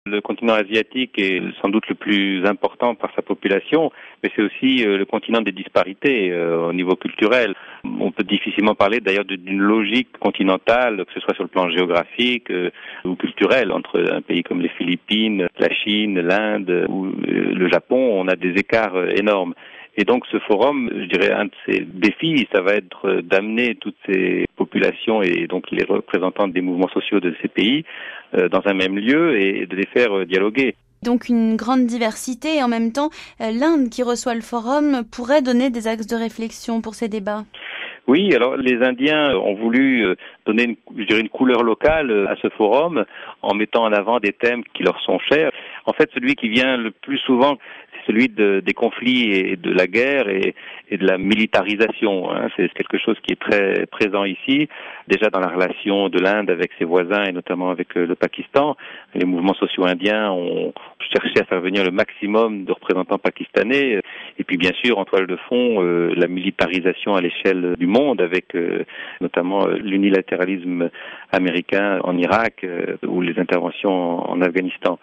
Le continent asiatique est sans doute le plus important par sa population, mais c'est aussi le continent des disparités au niveau culturel. On peut difficilement parler d'ailleurs d'une logique continentale, que ce soit sur le plan géographique ou culturel, entre un pays comme les Philippines, la Chine, l'Inde ou le Japon. On a des écarts énormes. Et donc ce forum, je dirais, un de ses défis, ça va être d'amener toutes ces populations et donc les représentants des mouvements sociaux de ces pays dans un même lieu et de les faire dialoguer. Donc une grande diversité et en même temps, l'Inde qui reçoit le forum pourrait donner des axes de réflexion pour ces débats. Oui, alors les Indiens ont voulu donner une couleur locale à ce forum en mettant en avant des thèmes qui leur sont chers. En fait, celui qui vient le plus souvent, c'est celui des conflits et de la guerre et de la militarisation. C'est quelque chose qui est très présent ici, déjà dans la relation de l'Inde avec ses voisins et notamment avec le Pakistan. Les mouvements sociaux indiens ont cherché à faire venir le maximum de représentants pakistanais. Et puis bien sûr, en toile de fond, la militarisation à l'échelle du monde avec notamment l'unilatéralisme américain en Irak ou les interventions en Afghanistan.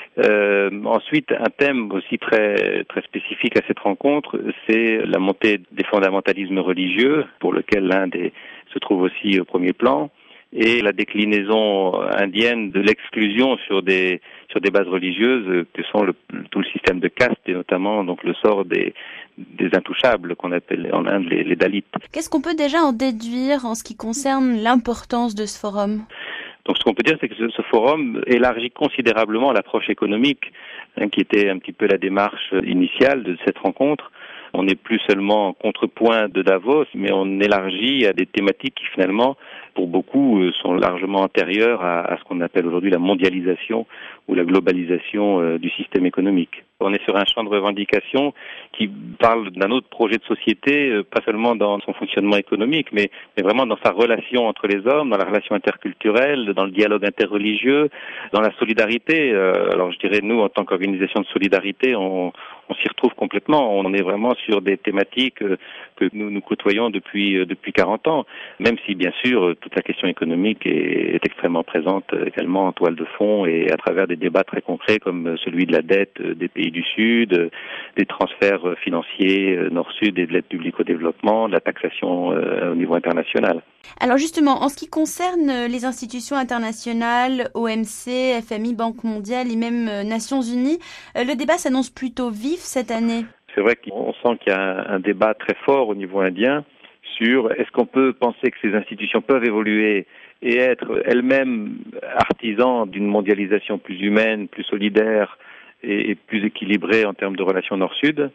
Ensuite, un thème aussi très très spécifique à cette rencontre, c'est la montée des fondamentalismes religieux, pour lequel l'Inde se trouve aussi au premier plan, et la déclinaison indienne de l'exclusion sur des bases religieuses que sont tout le système de caste et notamment donc le sort des intouchables qu'on appelle en Inde les Dalits. Qu'est-ce qu'on peut déjà en déduire en ce qui concerne l'importance de ce forum ? Donc ce qu'on peut dire, c'est que ce forum élargit considérablement l'approche économique, qui était un petit peu la démarche initiale de cette rencontre. On n'est plus seulement en contrepoint de Davos, mais on élargit à des thématiques qui finalement, pour beaucoup, sont largement antérieures à ce qu'on appelle aujourd'hui la mondialisation ou la globalisation du système économique. On est sur un champ de revendication qui parle d'un autre projet de société, pas seulement dans son fonctionnement économique, mais vraiment dans sa relation entre les hommes, dans la relation interculturelle, dans le dialogue interreligieux, dans la solidarité. Alors je dirais, nous, en tant qu'organisation de solidarité, on s'y retrouve complètement. On est vraiment sur des thématiques que nous côtoyons depuis 40 ans, même si bien sûr toute la question économique est extrêmement présente également en toile de fond et à travers des débats très concrets comme celui de la dette des pays du Sud, des transferts financiers Nord-Sud et de l'aide publique au développement, de la taxation au niveau international. Alors justement, en ce qui concerne les institutions internationales, OMC, FMI, Banque mondiale et même Nations Unies, le débat s'annonce plutôt vif cette année. C'est vrai qu'on sent qu'il y a un débat très fort au niveau indien sur est-ce qu'on peut penser que ces institutions peuvent évoluer et être elles-mêmes artisans d'une mondialisation plus humaine, plus solidaire et plus équilibrée en termes de relations Nord-Sud,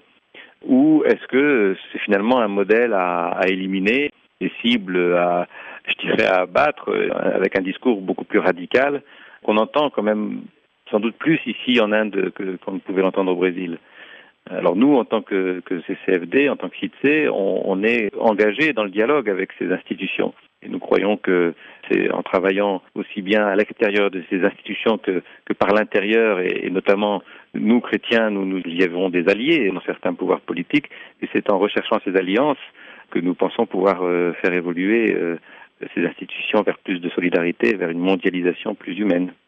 ou est-ce que c'est finalement un modèle à éliminer, des cibles à abattre avec un discours beaucoup plus radical qu'on entend quand même sans doute plus ici en Inde qu'on ne pouvait l'entendre au Brésil. Alors nous, en tant que CCFD, en tant que CITSE, on est engagé dans le dialogue avec ces institutions. Et nous croyons que c'est en travaillant aussi bien à l'extérieur de ces institutions que par l'intérieur, et notamment nous, chrétiens, nous y avons des alliés dans certains pouvoirs politiques, et c'est en recherchant ces alliances que nous pensons pouvoir faire évoluer ces institutions vers plus de solidarité, vers une mondialisation plus humaine.